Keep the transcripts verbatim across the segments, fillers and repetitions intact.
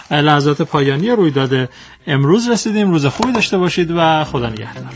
لحظات پایانی رویداد امروز رسیدیم. روز خوبی داشته باشید و خدا نگهدار.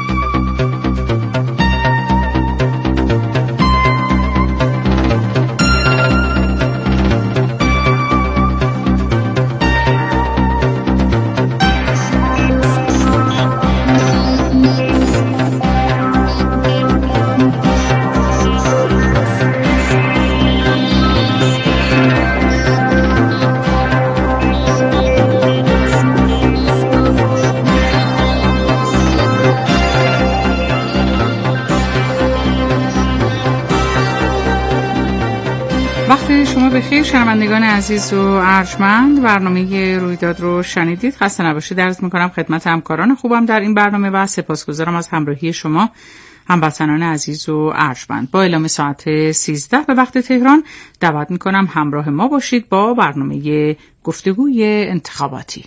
وقتی شما بخیر شنوندگان عزیز و ارجمند، برنامه رویداد رو شنیدید. خسته نباشید عرض میکنم خدمت همکاران خوبم در این برنامه و سپاسگزارم از همراهی شما هموطنان عزیز و ارجمند. با اعلام ساعت سیزده به وقت تهران دعوت میکنم همراه ما باشید با برنامه گفتگوی انتخاباتی.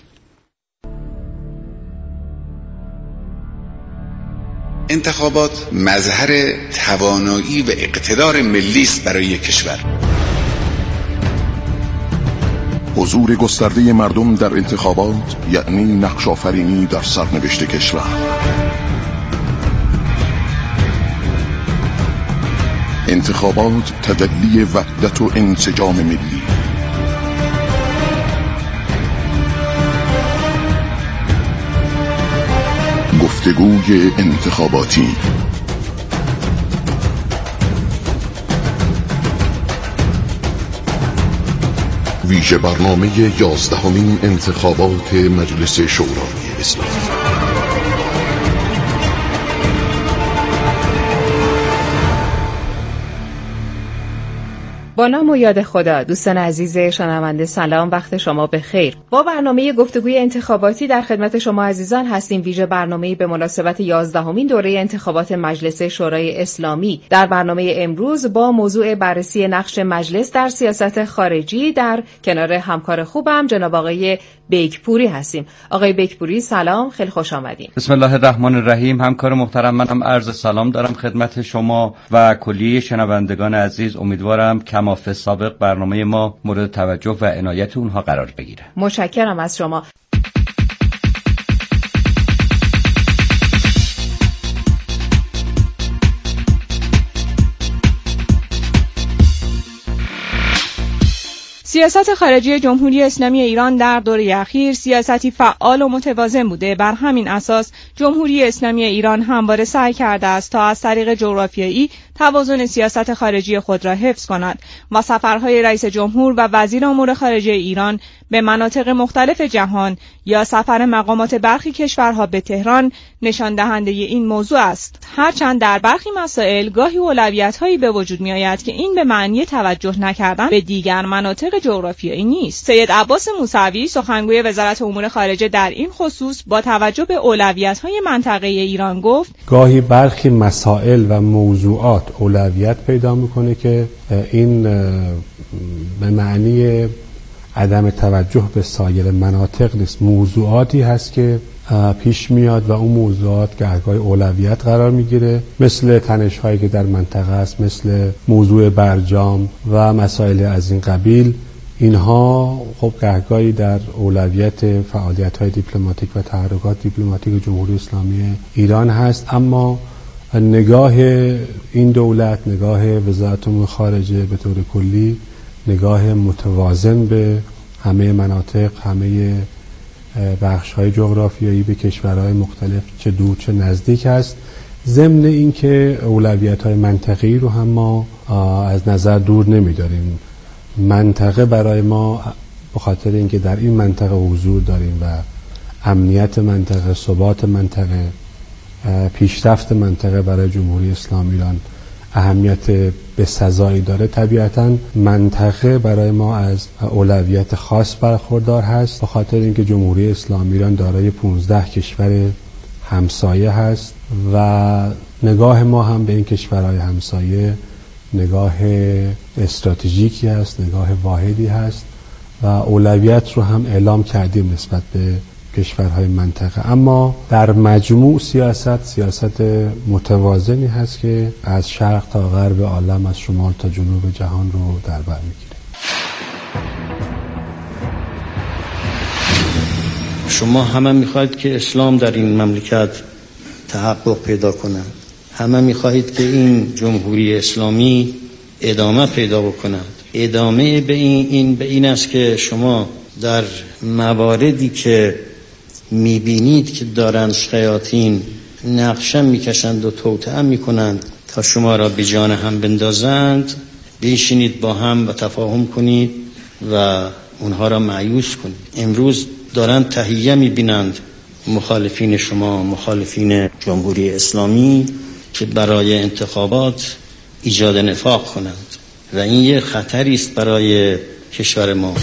انتخابات مظهر توانایی و اقتدار ملی است برای کشور. حضور گسترده مردم در انتخابات یعنی نقش آفرینی در سرنوشت کشور. انتخابات تجلی وحدت و انسجام ملی. گفتگوی انتخاباتی. ویژه برنامه یازدهمین انتخابات مجلس شورای اسلامی. با نام و یاد خدا. دوستان عزیز شنونده سلام، وقت شما بخیر. با برنامه گفتگوی انتخاباتی در خدمت شما عزیزان هستیم. ویژه برنامه به مناسبت یازدهمین دوره انتخابات مجلس شورای اسلامی. در برنامه امروز با موضوع بررسی نقش مجلس در سیاست خارجی در کنار همکار خوبم جناب آقای بیکپوری هستیم. آقای بیکپوری سلام، خیلی خوش آمدین. بسم الله الرحمن الرحیم. همکار محترم، منم عرض سلام دارم خدمت شما و کلیه شنوندگان عزیز. امیدوارم کماف سابق برنامه ما مورد توجه و عنایت اونها قرار بگیره. متشکرم از شما. سیاست خارجی جمهوری اسلامی ایران در دوره اخیر سیاستی فعال و متوازن بوده. بر همین اساس جمهوری اسلامی ایران همواره سعی کرده است تا از طریق جغرافیایی توازن سیاست خارجی خود را حفظ کند و سفرهای رئیس جمهور و وزیر امور خارجه ایران به مناطق مختلف جهان یا سفر مقامات برخی کشورها به تهران نشان دهنده این موضوع است. هرچند در برخی مسائل گاهی اولویت‌هایی به وجود می‌آید که این به معنی توجه نکردن به دیگر مناطق جغرافیایی نیست. سید عباس موسوی سخنگوی وزارت امور خارجه در این خصوص با توجه به اولویت‌های منطقه ایران گفت: گاهی برخی مسائل و موضوعات اولویت پیدا می‌کنه که این به معنی عدم توجه به سایر مناطق نیست. موضوعاتی هست که پیش میاد و اون موضوعات گهگاه اولویت قرار میگیره، مثل تنش‌هایی که در منطقه است، مثل موضوع برجام و مسائل از این قبیل. اینها خب گهگاهی در اولویت فعالیت‌های دیپلماتیک و تحرکات دیپلماتیک جمهوری اسلامی ایران هست. اما نگاه این دولت، نگاه وزارت امور خارجه به طور کلی، نگاه متوازن به همه مناطق، همه بخش‌های جغرافیایی به کشورهای مختلف چه دور چه نزدیک است. ضمن اینکه اولویت‌های منطقه‌ای رو هم ما از نظر دور نمی‌داریم. منطقه برای ما به خاطر اینکه در این منطقه حضور داریم و امنیت منطقه، ثبات منطقه، پیشرفت منطقه برای جمهوری اسلامی ایران اهمیت به سزایی داره، طبیعتاً منطقه برای ما از اولویت خاص برخوردار هست، به خاطر اینکه جمهوری اسلامی ایران دارای پانزده کشور همسایه هست و نگاه ما هم به این کشورهای همسایه نگاه استراتژیکی هست، نگاه واحدی هست و اولویت رو هم اعلام کردیم نسبت به کشورهای منطقه. اما در مجموع سیاست سیاست متوازنی هست که از شرق تا غرب عالم، از شمال تا جنوب جهان رو در بر میگیره. شما همه میخواهید که اسلام در این مملکت تحقق پیدا کند، همه میخواهید که این جمهوری اسلامی ادامه پیدا بکند. ادامه به این, این به این است که شما در مواردی که میبینید که دارن شیاطین نقشه میکشند و توطئه میکنند تا شما را به جان هم بندازند، بشینید با هم و تفاهم کنید و اونها را مایوس کنید. امروز دارن تهیه میبینند مخالفین شما، مخالفین جمهوری اسلامی، که برای انتخابات ایجاد نفاق کنند و این یه خطری است برای کشور ما.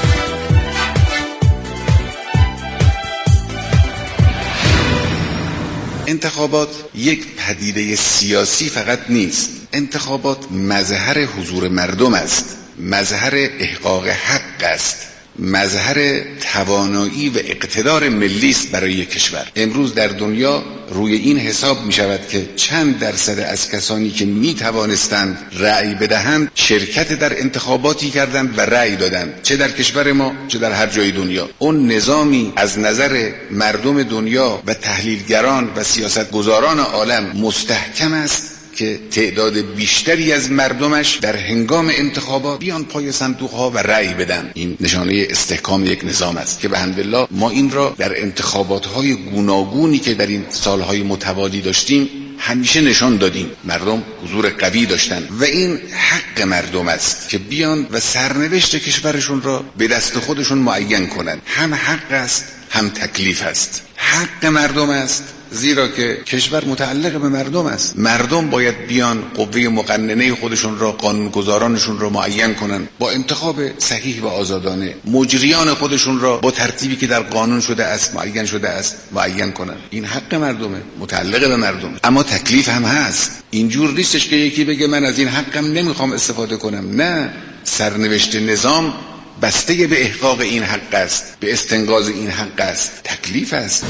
انتخابات یک پدیده سیاسی فقط نیست. انتخابات مظهر حضور مردم است، مظهر احقاق حق است، مظهر توانایی و اقتدار ملی است برای کشور. امروز در دنیا روی این حساب می شود که چند درصد از کسانی که می توانستند رأی بدهند شرکت در انتخاباتی کردند و رأی دادند، چه در کشور ما چه در هر جای دنیا. اون نظامی از نظر مردم دنیا و تحلیلگران و سیاستگزاران عالم مستحکم است که تعداد بیشتری از مردمش در هنگام انتخابات بیان پای صندوق‌ها و رأی بدن. این نشانه استحکام یک نظام است که به الحمدلله ما این را در انتخابات‌های گوناگونی که در این سال‌های متوالی داشتیم همیشه نشان دادیم. مردم حضور قوی داشتن و این حق مردم است که بیان و سرنوشت کشورشون را به دست خودشون معین کنند. هم حق است هم تکلیف است. حق مردم است زیرا که کشور متعلق به مردم است. مردم باید بیان قوه مقننه خودشون را، قانونگذارانشون را معین کنن، با انتخاب صحیح و آزادانه مجریان خودشون را با ترتیبی که در قانون شده است معین شده است معین کنن. این حق مردمه، متعلق به مردم. اما تکلیف هم هست. اینجور نیستش که یکی بگه من از این حقم نمیخوام استفاده کنم. نه، سرنوشت نظام بسته به احقاق این حق است، به استنقاذ این حق است. تکلیف است.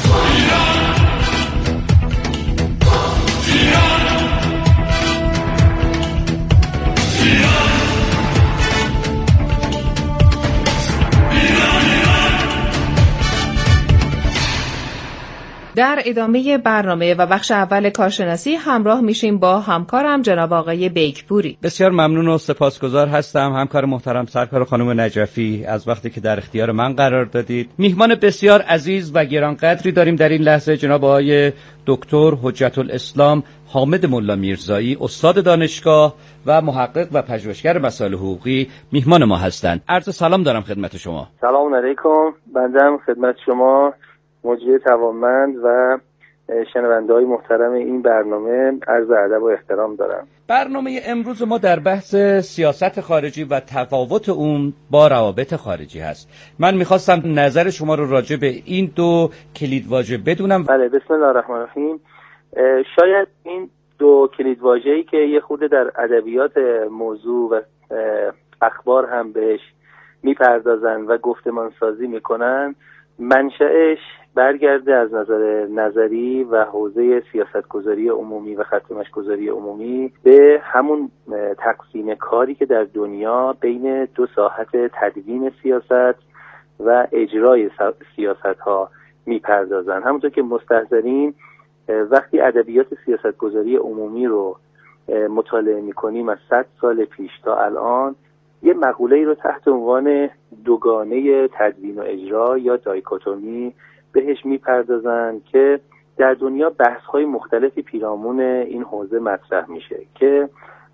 در ادامه برنامه و بخش اول کارشناسی همراه میشیم با همکارم جناب آقای بیکپوری. بسیار ممنون و سپاسگزار هستم همکار محترم سرکار خانم نجفی از وقتی که در اختیار من قرار دادید. میهمان بسیار عزیز و گرانقدری داریم در این لحظه، جناب آقای دکتر حجت الاسلام حامد ملا میرزایی، استاد دانشگاه و محقق و پژوهشگر مسائل حقوقی میهمان ما هستند. عرض سلام دارم خدمت شما. سلام علیکم. بنده خدمت شما مجری توانمند و شنونده‌های محترم این برنامه عرض ادب و احترام دارم. برنامه امروز ما در بحث سیاست خارجی و تفاوت اون با روابط خارجی هست. من میخواستم نظر شما رو راجع به این دو کلیدواژه بدونم. بله، بسم الله الرحمن الرحیم. شاید این دو کلیدواژه‌ای که یه خورده در ادبیات موضوع و اخبار هم بهش میپردازن و گفتمان سازی میکنن، منشأش برگرده از نظر نظری و حوزه سیاستگذاری عمومی و خط مشی‌گذاری عمومی به همون تقسیم کاری که در دنیا بین دو ساحت تدوین سیاست و اجرای سیاست ها میپردازن. همونطور که مستحضرین وقتی ادبیات سیاستگذاری عمومی رو مطالعه میکنیم از صد سال پیش تا الان، یه مقوله‌ای رو تحت عنوان دوگانه تدوین و اجرا یا دایکوتومی بهش میپردازن که در دنیا بحث‌های مختلفی پیرامون این حوزه مطرح میشه که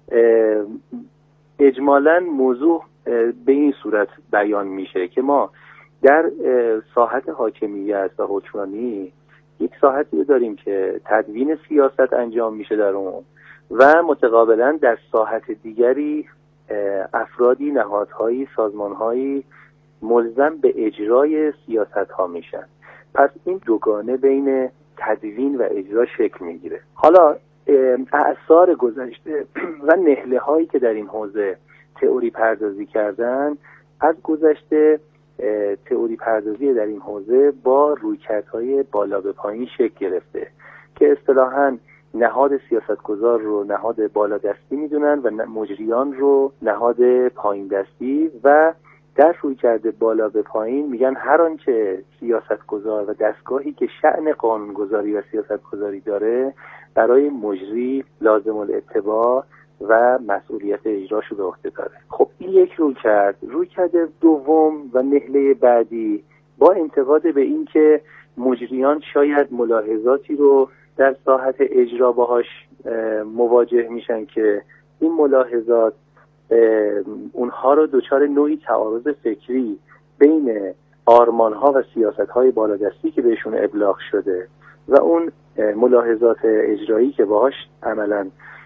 اجمالاً موضوع به این صورت بیان میشه که ما در ساحت حاکمیت و حکمرانی یک ساحتی داریم که تدوین سیاست انجام میشه در اون و متقابلاً در ساحت دیگری افرادی، نهادهایی، سازمانهایی ملزم به اجرای سیاست ها میشن. پس این دوگانه بین تدوین و اجرا شکل میگیره. حالا اثار گذشته و نهله هایی که در این حوزه تئوری پردازی کردن، از گذشته تئوری پردازی در این حوزه با رویکردهای بالا به پایین شکل گرفته که اصطلاحاً نهاد سیاستگزار رو نهاد بالا دستی میدونن و مجریان رو نهاد پایین دستی و در رویکرد بالا به پایین میگن هر آنچه سیاستگزار و دستگاهی که شأن قانونگذاری و سیاستگذاری داره برای مجری لازم الاتباع و مسئولیت اجراشو به عهده داره. خب این یک رویکرد. رویکرد دوم و نهله بعدی با انتقاد به این که مجریان شاید ملاحظاتی رو در ساحت اجرا باهاش مواجه میشن که این ملاحظات اونها رو دچار نوعی تعارض فکری بین آرمانها و سیاستهای بالادستی که بهشون ابلاغ شده و اون ملاحظات اجرایی که باهاش عملاً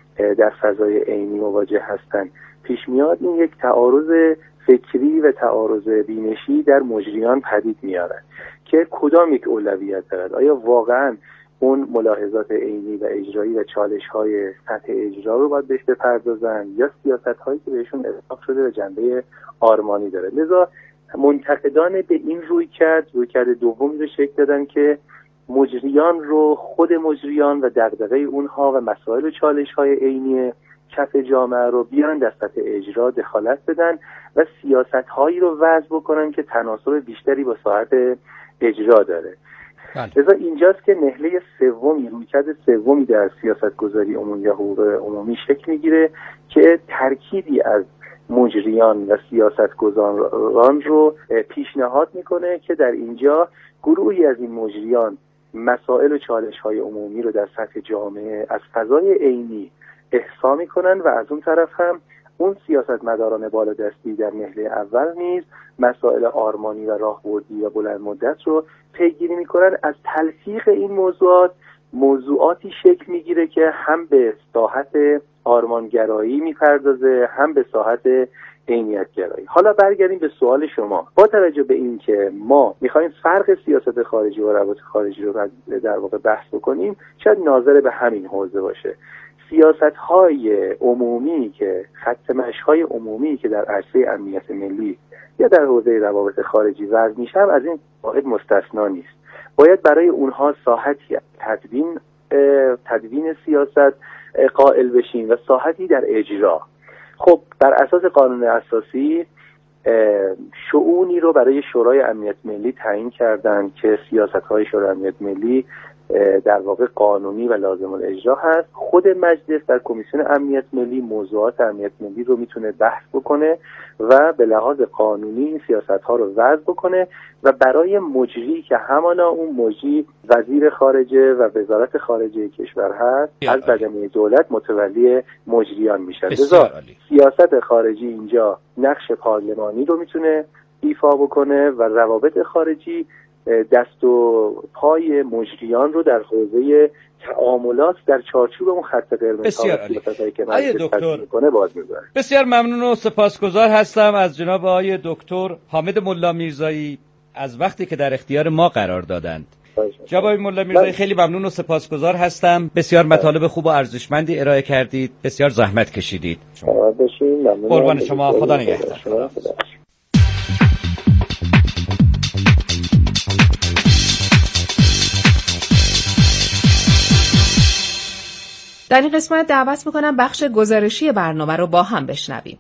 در فضای عینی مواجه هستن پیش میاد. این یک تعارض فکری و تعارض بینشی در مجریان پدید میارن که کدام یک اولویت دارد؟ آیا واقعاً اون ملاحظات عینی و اجرایی و چالش‌های سطح اجرا رو باید بهش بپردازن یا سیاست‌هایی که بهشون ابلاغ شده و جنبه آرمانی داره؟ لذا منتقدان به این رویکرد رویکرد دومی رو شکل دادن که مجریان رو خود مجریان و دغدغه اونها و مسائل و چالش‌های عینی کف جامعه رو بیان در سطح اجرا دخالت بدن و سیاست‌هایی رو وضع بکنن که تناسب بیشتری با ساحت اجرا داره. لذا اینجاست که نهله سومی رویکرد سومی در سیاستگذاری عمومی یا حقوق عمومی شکل میگیره که ترکیبی از مجریان و سیاستگزاران رو پیشنهاد میکنه که در اینجا گروهی از این مجریان مسائل و چالش‌های عمومی رو در سطح جامعه از فضای عینی احصا میکنن و از اون طرف هم اون سیاستمداران بالادستی در نهله اول نیز مسائل آرمانی و راهبردی و بلند مدت رو پیگیری میکنن. از تلفیق این موضوعات موضوعاتی شکل میگیره که هم به ساحت آرمانگرایی میپردازه هم به ساحت عینیتگرایی. حالا برگردیم به سوال شما. با توجه به این که ما میخوایم فرق سیاست خارجی و روابط خارجی رو در واقع بحث بکنیم، شاید ناظر به همین حوزه باشه. سیاست‌های عمومی که خط مشی‌های عمومی که در عرصه امنیت ملی یا در حوزه روابط خارجی وضع میشه از این قاعده مستثنا نیست. باید برای اونها ساحتی تدوین تدوین سیاست قائل بشیم و ساحتی در اجرا. خب بر اساس قانون اساسی شؤونی رو برای شورای امنیت ملی تعیین کردن که سیاست‌های شورای امنیت ملی در واقع قانونی و لازم الاجرا هست. خود مجلس در کمیسیون امنیت ملی موضوعات امنیت ملی رو میتونه بحث بکنه و به لحاظ قانونی این سیاست‌ها رو وضع بکنه و برای مجری که همانا اون مجری وزیر خارجه و وزارت خارجه کشور هست از بدنه دولت متولی مجریان میشن. لذا سیاست خارجی اینجا نقش پارلمانی رو میتونه ایفا بکنه و روابط خارجی دست و پای مجریان رو در حوزه تعاملات در چارچوب اون خط قرمز بسیار عالی. آقای دکتر باز می‌ذاره. بسیار ممنون و سپاسگزار هستم از جناب آقای دکتر حامد ملا میرزایی از وقتی که در اختیار ما قرار دادند. جناب آقای ملا میرزایی خیلی ممنون و سپاسگزار هستم. بسیار مطالب خوب و ارزشمندی ارائه کردید. بسیار زحمت کشیدید. شما باشین. ممنون. قربان شما. خدا نگهدار. در این قسمت دعوت میکنم بخش گزارشی برنامه رو با هم بشنویم.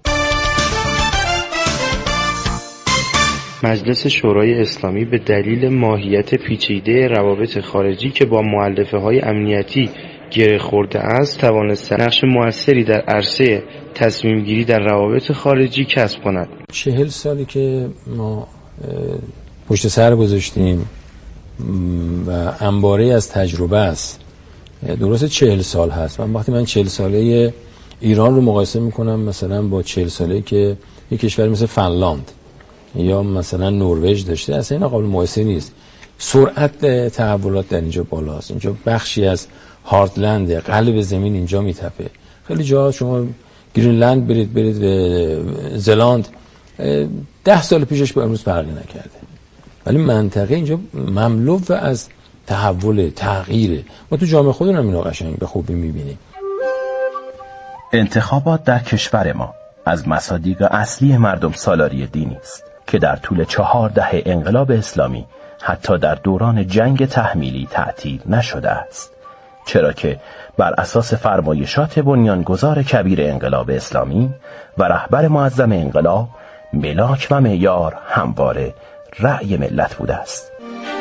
مجلس شورای اسلامی به دلیل ماهیت پیچیده روابط خارجی که با مؤلفه‌های امنیتی گره خورده است توانست نقش موثری در عرصه تصمیم گیری در روابط خارجی کسب کند. چهل سالی که ما پشت سر گذاشتیم و انباره از تجربه است. درسته چهل سال هست. من وقتی من چهل ساله ایران رو مقایسه میکنم مثلا با چهل ساله که یک کشور مثل فنلاند یا مثلا نروژ داشته، اصلا این قابل مقایسه نیست. سرعت تحولات در اینجا بالاست. اینجا بخشی از هاردلند، قلب زمین اینجا میتپه. خیلی جاها شما گرینلند برید برید به زلاند ده سال پیشش با امروز فرقی نکرده، ولی منطقه اینجا مملو از تحول، تغییره. ما تو جامعه خودمون هم اینو قشنگ به خوبی میبینیم. انتخابات در کشور ما از مصادیق اصلی مردم سالاری دینی است که در طول چهار دهه انقلاب اسلامی حتی در دوران جنگ تحمیلی تعطیل نشده است، چرا که بر اساس فرمایشات بنیانگذار کبیر انقلاب اسلامی و رهبر معظم انقلاب ملاک و معیار همواره رأی ملت بوده است.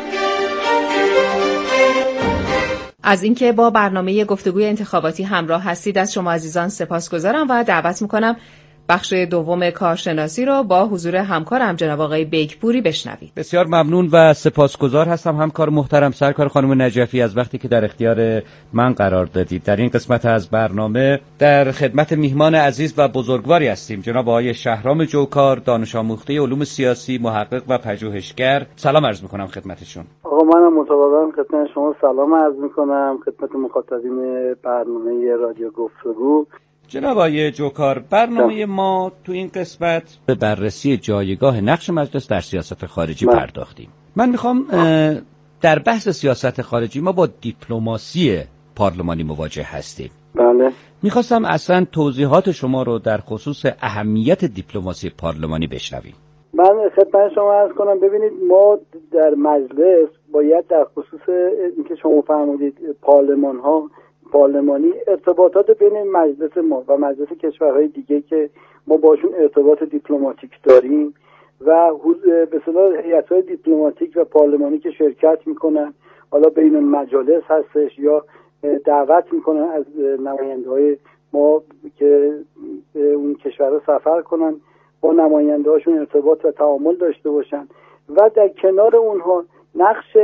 از اینکه با برنامه گفتگوی انتخاباتی همراه هستید از شما عزیزان سپاسگزارم و دعوت میکنم بخش دوم کارشناسی رو با حضور همکارم جناب آقای بیکپوری بشنوید. بسیار ممنون و سپاسگزار هستم همکار محترم سرکار خانم نجفی از وقتی که در اختیار من قرار دادید. در این قسمت از برنامه در خدمت میهمان عزیز و بزرگواری هستیم، جناب آقای شهرام جوکار، دانش آموخته علوم سیاسی، محقق و پژوهشگر. سلام عرض میکنم خدمتشون. آقا منم متواضعاً خدمت شما سلام عرض میکنم خدمت مخاطبین برنامه رادیو گفتگو. جناب آقای جوکار، برنامه ما تو این قسمت به بررسی جایگاه نقش مجلس در سیاست خارجی من. پرداختیم. من میخوام در بحث سیاست خارجی ما با دیپلماسی پارلمانی مواجه هستیم. بله. میخواستم اصلا توضیحات شما رو در خصوص اهمیت دیپلماسی پارلمانی بشنویم. من خدمت شما عرض کنم، ببینید ما در مجلس باید در خصوص اینکه شما فرمودید پارلمان ها پارلمانی ارتباطات بین مجلس ما و مجلس کشورهای دیگه که ما باشون ارتباط دیپلماتیک داریم و به اصطلاح هیئت‌های دیپلماتیک و پارلمانی که شرکت میکنن، حالا بین مجالس هستش یا دعوت میکنن از نماینده‌های ما که اون کشورها سفر کنن، با نماینده‌هاشون ارتباط و تعامل داشته باشن و در کنار اونها نقش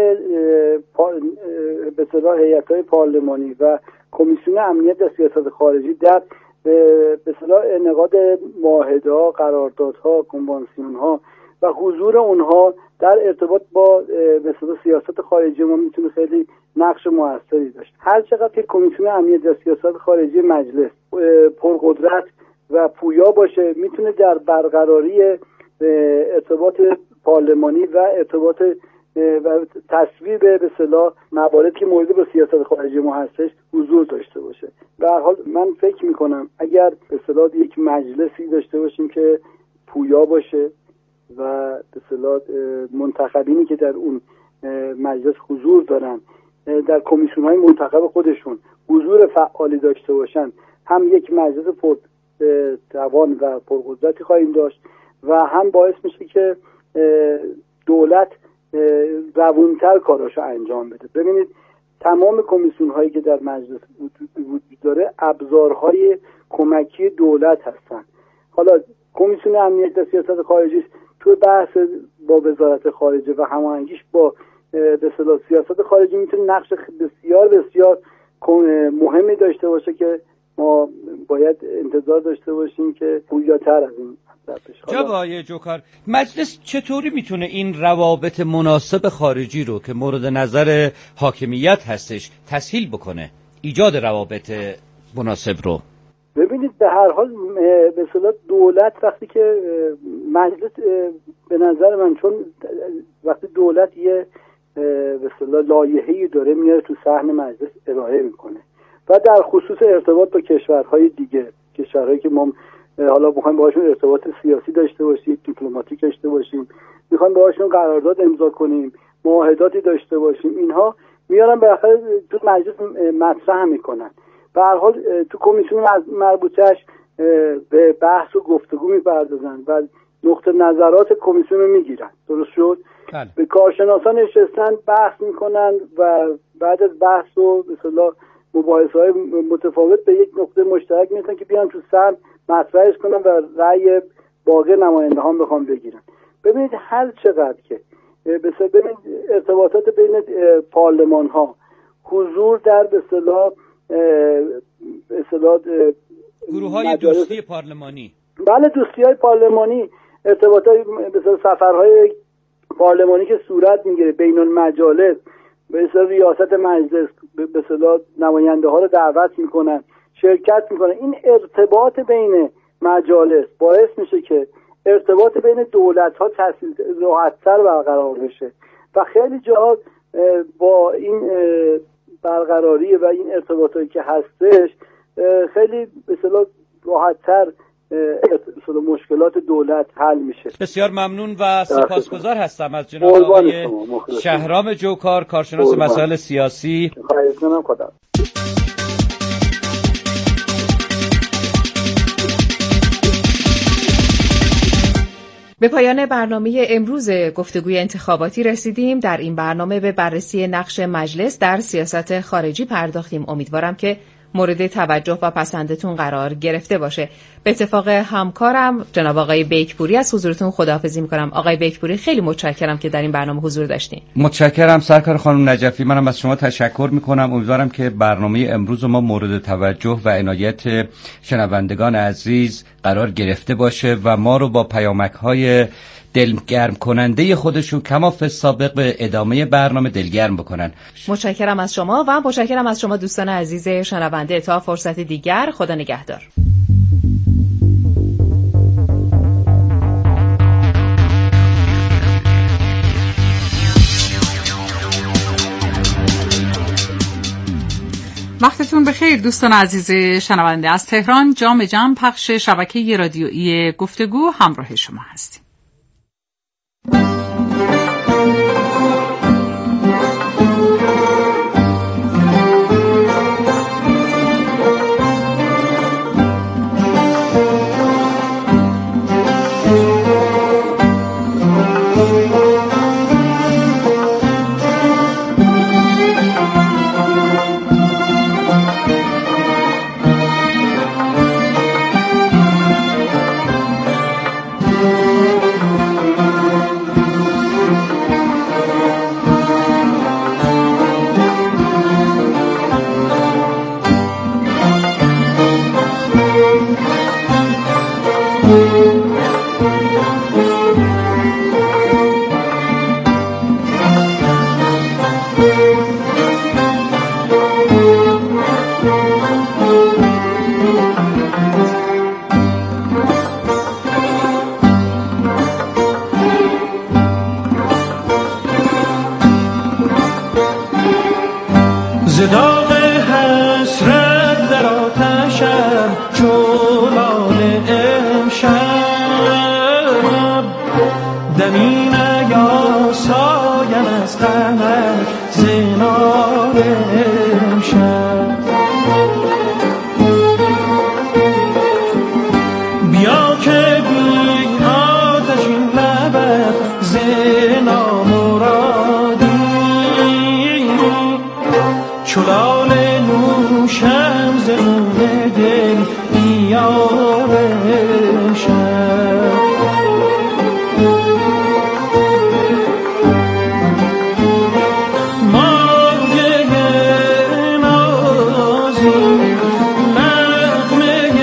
به اصطلاح هیئت‌های پارلمانی و کمیسیون امنیت و سیاست خارجی در به اصطلاح انعقاد معاهده‌ها، قراردادها، کنوانسیون‌ها و حضور اونها در ارتباط با به اصطلاح سیاست خارجی ما میتونه خیلی نقش موثری داشت. هر چقدر که کمیسیون امنیت و سیاست خارجی مجلس پرقدرت و پویا باشه، میتونه در برقراری ارتباط پارلمانی و ارتباط و تصویب به اصطلاح مواردی که مورد به سیاست خارجی ما هستش حضور داشته باشه. به هر حال من فکر میکنم اگر به اصطلاح یک مجلسی داشته باشیم که پویا باشه و به اصطلاح منتخبینی که در اون مجلس حضور دارن در کمیسیون‌های منتخب خودشون حضور فعالی داشته باشن، هم یک مجلس پر توان و پرقدرتی خواهیم داشت و هم باعث میشه که دولت روونتر کاراشو انجام بده. ببینید تمام کمیسیون هایی که در مجلس وجود داره ابزارهای کمکی دولت هستن. حالا کمیسیون امنیت و سیاست خارجی تو بحث با وزارت خارجه و هماهنگیش با به اصطلاح سیاست خارجی میتونه نقش بسیار بسیار مهمی داشته باشه که ما باید انتظار داشته باشیم که پویاتر از این جناب آقای جوکار، مجلس چطوری میتونه این روابط مناسب خارجی رو که مورد نظر حاکمیت هستش تسهیل بکنه، ایجاد روابط مناسب رو؟ ببینید به هر حال به اصطلاح دولت وقتی که مجلس به نظر من چون وقتی دولت یه به اصطلاح لایحه‌ای داره میاره تو صحن مجلس ارائه میکنه و در خصوص ارتباط با کشورهای دیگه، کشورهایی که ما حالا میخوایم باهاشون ارتباط سیاسی داشته باشیم، دیپلماتیک داشته باشیم، میخوایم باهاشون قرارداد امضا کنیم، معاهداتی داشته باشیم، اینها میارن بالاخره تو مجلس مطرح میکنن. به هر حال تو کمیسیون مربوطه‌اش به بحث و گفتگو میپردازن و نقطه نظرات کمیسیون رو میگیرن. درست شد؟ بله. به کارشناسان نشستن بحث میکنن و بعد از بحث و به اصطلاح مباحثه‌های متفاوت به یک نقطه مشترک میرسن که بیان تو سر مطرحش کنن و رأی باقی نماینده ها بخوام بگیرن. ببینید هر چقدر که ببینید ارتباطات بین پارلمان ها، حضور در به اصطلاح به اصطلاح گروه‌های دوستی پارلمانی، بله دوستی‌های پارلمانی، ارتباطات به اصطلاح سفرهای پارلمانی که صورت میگیره بین المجالس، به اصطلاح ریاست مجلس به اصطلاح نماینده ها رو دعوت میکنن، شرکت میکنن، این ارتباط بین مجالس باعث میشه که ارتباط بین دولت ها راحت‌تر برقرار بشه و خیلی جاها با این برقراری و این ارتباطاتی که هستش خیلی به اصطلاح راحت‌تر اصلا مشکلات دولت حل میشه. بسیار ممنون و سپاسگزار هستم از جناب آقای شهرام جوکار، کارشناس مسائل سیاسی. خواهش می‌کنم. خدا. به پایان برنامه امروز گفتگوی انتخاباتی رسیدیم. در این برنامه به بررسی نقش مجلس در سیاست خارجی پرداختیم. امیدوارم که مورد توجه و پسندتون قرار گرفته باشه. به اتفاق همکارم جناب آقای بیکپوری از حضورتون خداحافظی میکنم. آقای بیکپوری خیلی متشکرم که در این برنامه حضور داشتین. متشکرم سرکار خانم نجفی. منم از شما تشکر میکنم. امیدوارم که برنامه امروز ما مورد توجه و عنایت شنوندگان عزیز قرار گرفته باشه و ما رو با پیامک‌های دلگرم کننده خودشون کما فی سابق به ادامه برنامه دلگرم بکنن. متشکرم از شما و متشکرم از شما دوستان عزیز شنونده. تا فرصت دیگر، خدا نگهدار. وقتتون بخیر دوستان عزیز شنونده. از تهران جام جم پخش شبکه رادیویی گفتگو همراه شما هستیم. زداغ حسرت در آتشم چولان امشب دمی نیاسایم از غمت زنار امشب بیا که بی آتشین لبت زنا مرادی چولان نوشم زنون دل بیار امشب مانگه نازی نغمه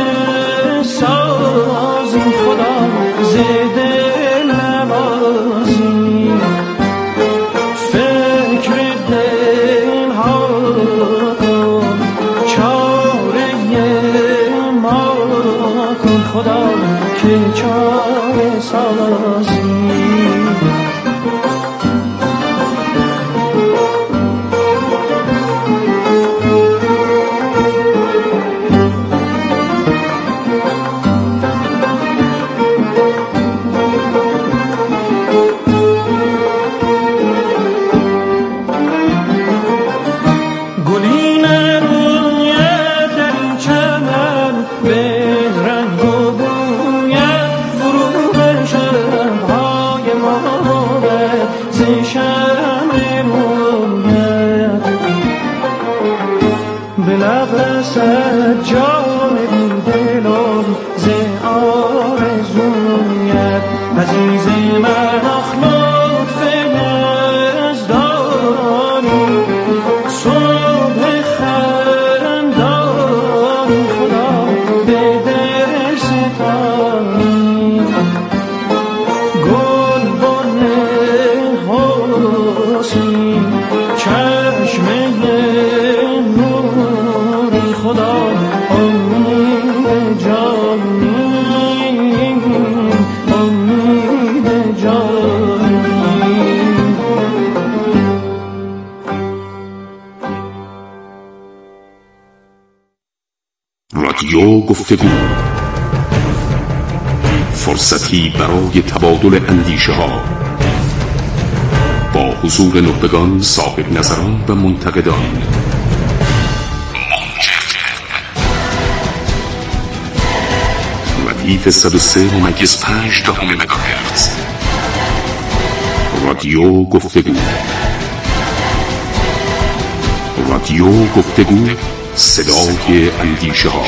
سازی خدا زده نوازی فکر دل ها کن چاره ما کن خدا که چاره سازی جان بی دلم ز آرزویت عزیز من اخلاق فیضدانی صبح خندانی خدا به دل ستانی گل بن حسنی چشمه خدا امید جانی امید جانی رادیو گفتگو فرصتی برای تبادل اندیشه ها با حضور نخبگان، صاحب نظران و منتقدان تضعیف صد و سه ممیز پنج دهم مگاهرتز. رادیو گفتگو. رادیو گفتگو، صدای اندیشه ها.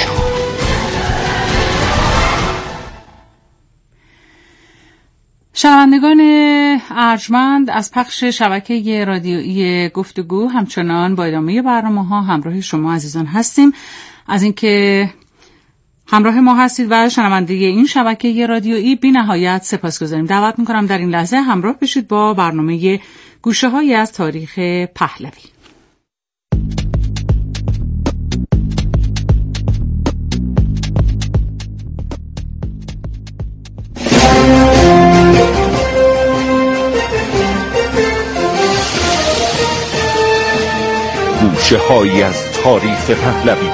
شنوندگان ارجمند، از پخش شبکه رادیویی گفتگو همچنان با ادامه برنامه ها همراه شما عزیزان هستیم. از اینکه همراه ما هستید و شنونده این شبکه رادیویی بی نهایت سپاسگزاریم. دعوت میکنم در این لحظه همراه بشید با برنامه گوشه هایی از تاریخ پهلوی. گوشه هایی از تاریخ پهلوی.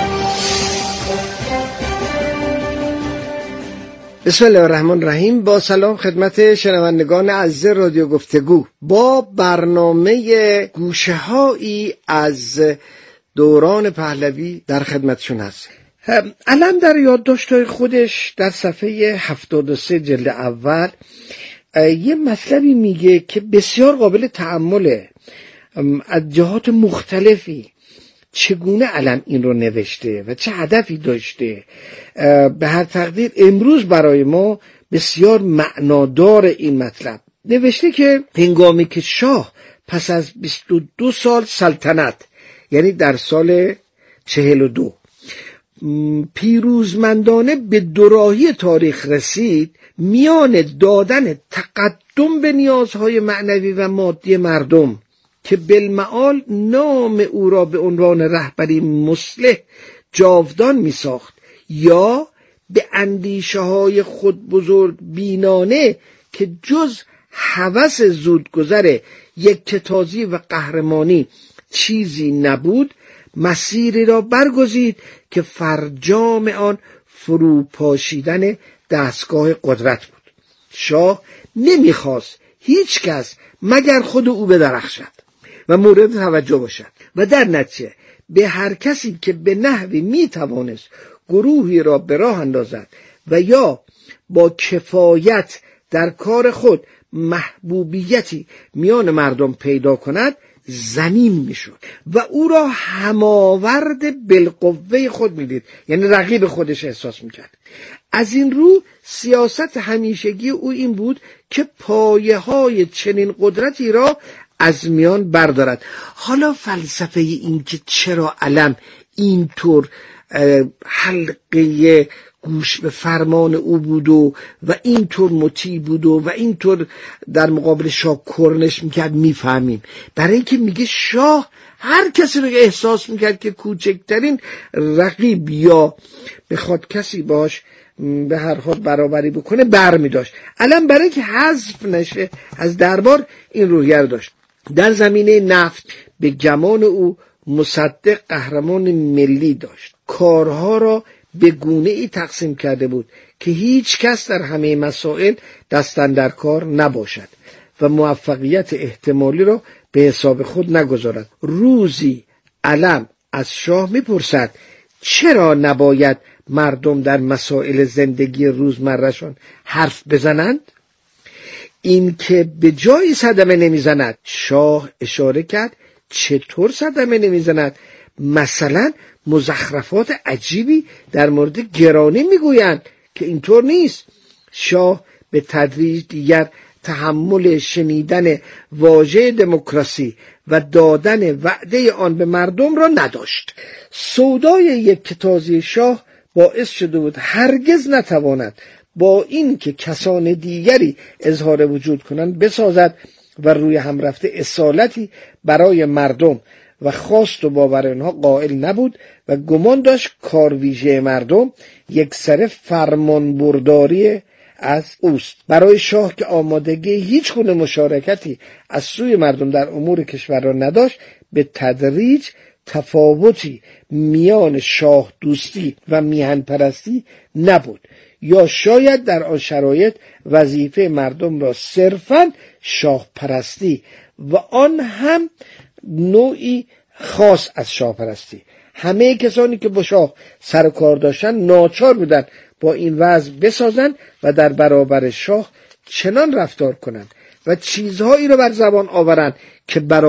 بسم الله الرحمن الرحیم. با سلام خدمت شنوندگان عزیز رادیو گفتگو، با برنامه گوشه هایی از دوران پهلوی در خدمتشون هست. علم در یادداشت‌های خودش در صفحه هفتاد و سه جلد اول یه مطلبی میگه که بسیار قابل تأمله. از جهات مختلفی چگونه علم این رو نوشته و چه هدفی داشته، به هر تقدیر امروز برای ما بسیار معنادار این مطلب. نوشته که هنگامی که شاه پس از بیست و دو سال سلطنت، یعنی در سال چهل و دو، پیروزمندانه به دوراهی تاریخ رسید، میان دادن تقدم به نیازهای معنوی و مادی مردم که بالمعال نام او را به عنوان رهبری مصلح جاودان می ساخت، یا به اندیشه های خود بزرگ بینانه که جز هوس زودگذر یکتازی و قهرمانی چیزی نبود، مسیری را برگزید که فرجام آن فروپاشیدن دستگاه قدرت بود. شاه نمیخواست هیچ کس مگر خود او بدرخشد و مورد توجه باشد و در نتیجه به هر کسی که به نحوی میتوانست گروهی را به راه اندازد و یا با کفایت در کار خود محبوبیتی میان مردم پیدا کند زمین میشد و او را هماورد بالقوه خود میدید، یعنی رقیب خودش احساس میکرد. از این رو سیاست همیشگی او این بود که پایه های چنین قدرتی را از میان بردارد. حالا فلسفه این که چرا علم اینطور حلقه گوش به فرمان او بود و و اینطور مطیع بود و, و اینطور در مقابل شاه کرنش میکرد میفهمیم. برای اینکه میگه شاه هر کسی رو احساس میکرد که کوچکترین رقیب یا بخواد کسی باش به هر حال برابری بکنه برمی داشت. علم برای اینکه حذف نشه از دربار این روحیه داشت. در زمینه نفت به گمان او مصدق قهرمان ملی داشت. کارها را به گونه ای تقسیم کرده بود که هیچ کس در همه مسائل دستن در کار نباشد و موفقیت احتمالی را به حساب خود نگذارد. روزی علم از شاه میپرسد چرا نباید مردم در مسائل زندگی روزمرهشان حرف بزنند؟ این که به جایی صدمه نمیزند. شاه اشاره کرد چطور صدمه نمیزند؟ مثلا مزخرفات عجیبی در مورد گرانی میگویند که اینطور نیست. شاه به تدریج دیگر تحمل شنیدن واژه دموکراسی و دادن وعده آن به مردم را نداشت. سودای یکتازی شاه باعث شده بود هرگز نتواند با این که کسان دیگری اظهار وجود کنند بسازد و روی هم رفته اصالتی برای مردم و خواست و باور آنها قائل نبود و گمان داشت کارویژه مردم یک سر فرمان برداری از اوست. برای شاه که آمادگی هیچ گونه مشارکتی از سوی مردم در امور کشور را نداشت، به تدریج تفاوتی میان شاه دوستی و میهن پرستی نبود، یا شاید در آن شرایط وظیفه مردم را صرفاً شاه پرستی و آن هم نوعی خاص از شاه پرستی. همه کسانی که با شاه سر کار داشتن ناچار بودند با این وضع بسازند و در برابر شاه چنان رفتار کنند و چیزهایی رو بر زبان آورند که برای